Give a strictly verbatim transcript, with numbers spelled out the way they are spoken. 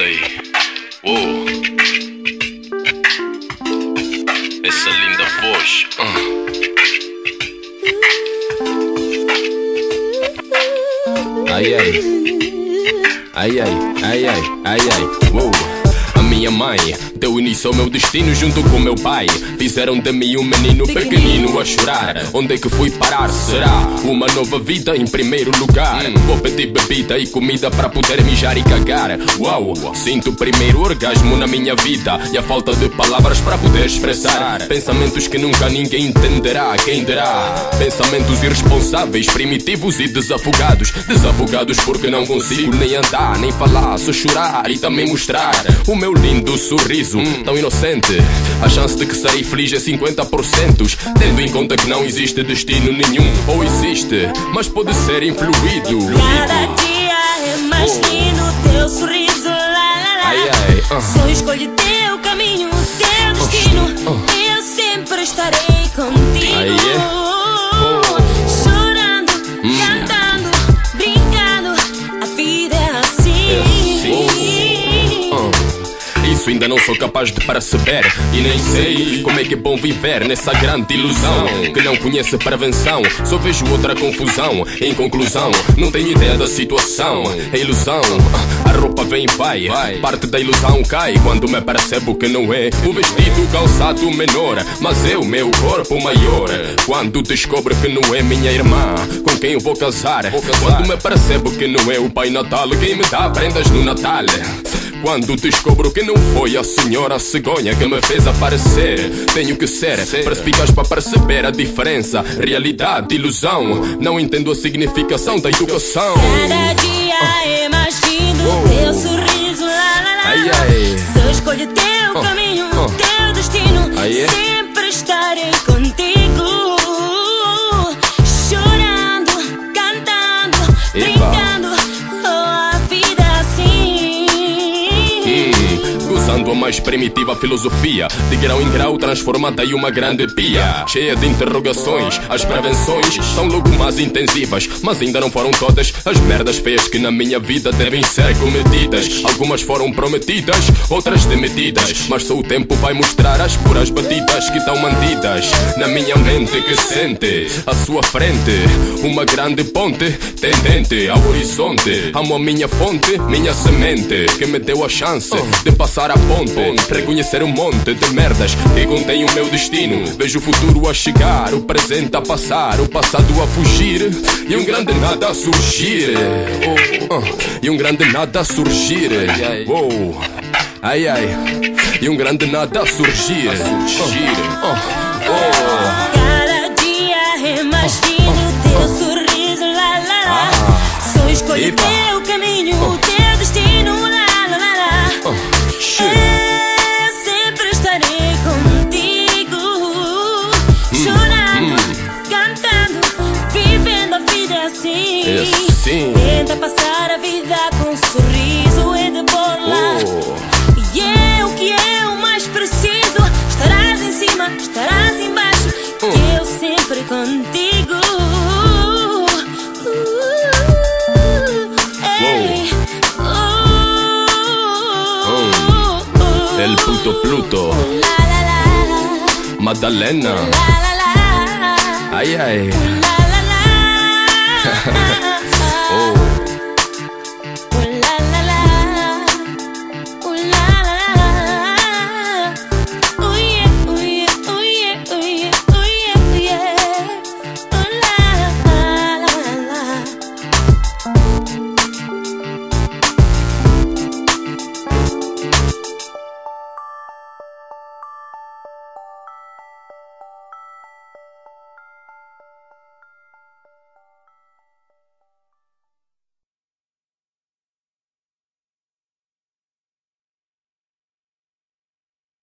aí. Uou. Essa linda voz. Uh. Ai ai. Ai ai, ai ai, ai ai. Uou. A minha mãe deu início ao meu destino junto com meu pai. Fizeram de mim um menino pequenino a chorar. Onde é que fui parar? Será uma nova vida em primeiro lugar? Vou pedir bebida e comida para poder mijar e cagar. Uau, sinto o primeiro orgasmo na minha vida e a falta de palavras para poder expressar pensamentos que nunca ninguém entenderá. Quem dirá? Pensamentos irresponsáveis, primitivos e desafogados. Desafogados porque não consigo nem andar, nem falar, só chorar e também mostrar o meu lindo sorriso, hum. tão inocente. A chance de que serei feliz é cinquenta por cento, tendo em conta que não existe destino nenhum. Ou existe, mas pode ser influído. Cada dia é mais oh. lindo teu sorriso, lá, lá, lá. Ai, ai, uh. Só escolhe teu caminho, teu destino. uh. Uh. Eu sempre estarei contigo. Ai, yeah. oh. Chorando, hum. cantando, brincando. A vida é assim, é assim. Isso ainda não sou capaz de perceber e nem sei como é que é bom viver nessa grande ilusão que não conhece prevenção. Só vejo outra confusão. Em conclusão, não tenho ideia da situação. É ilusão, a roupa vem e vai, parte da ilusão cai quando me percebo que não é o vestido calçado menor, mas é o meu corpo maior. Quando descubro que não é minha irmã com quem eu vou casar, quando me percebo que não é o Pai Natal quem me dá prendas no Natal, quando descubro que não foi a senhora cegonha que me fez aparecer. Tenho que ser perspicaz para perceber a diferença. Realidade, ilusão. Não entendo a significação da educação. Cada dia uh. é mais lindo oh. teu sorriso, lá, lá, lá. Ai, ai. Só escolhe teu uh. caminho, uh. teu destino. Ai, é? Sempre estarei contigo. Chorando, cantando, Epa. brincando. Usando a mais primitiva filosofia, de grau em grau transformada em uma grande pia, cheia de interrogações. As prevenções são logo mais intensivas, mas ainda não foram todas as merdas feias que na minha vida devem ser cometidas. Algumas foram prometidas, outras demitidas, mas só o tempo vai mostrar as puras batidas que estão mantidas na minha mente, que sente à sua frente uma grande ponte tendente ao horizonte. Amo a minha fonte, minha semente, que me deu a chance de passar a ponte, reconhecer um monte de merdas que contém o meu destino. Vejo o futuro a chegar, o presente a passar, o passado a fugir e um grande nada a surgir. oh, uh, E um grande nada a surgir. oh, Ai ai. E um grande nada a surgir. oh, oh. Cada dia é mais lindo teu sorriso, lá, lá, lá. ah. Só escolhe Epa. teu caminho, oh. teu destino, lá, lá, lá, lá. oh. Eu sempre estarei contigo, chorando, hum. cantando, vivendo a vida assim. É assim. Tenta passar a vida com um sorriso e de bola. oh. E é o que eu mais preciso. Estarás em cima, estarás embaixo, uh. que eu sempre contigo. El puto Pluto, la, la, la. Madalena, la, la, la. ay ay. La, la, la.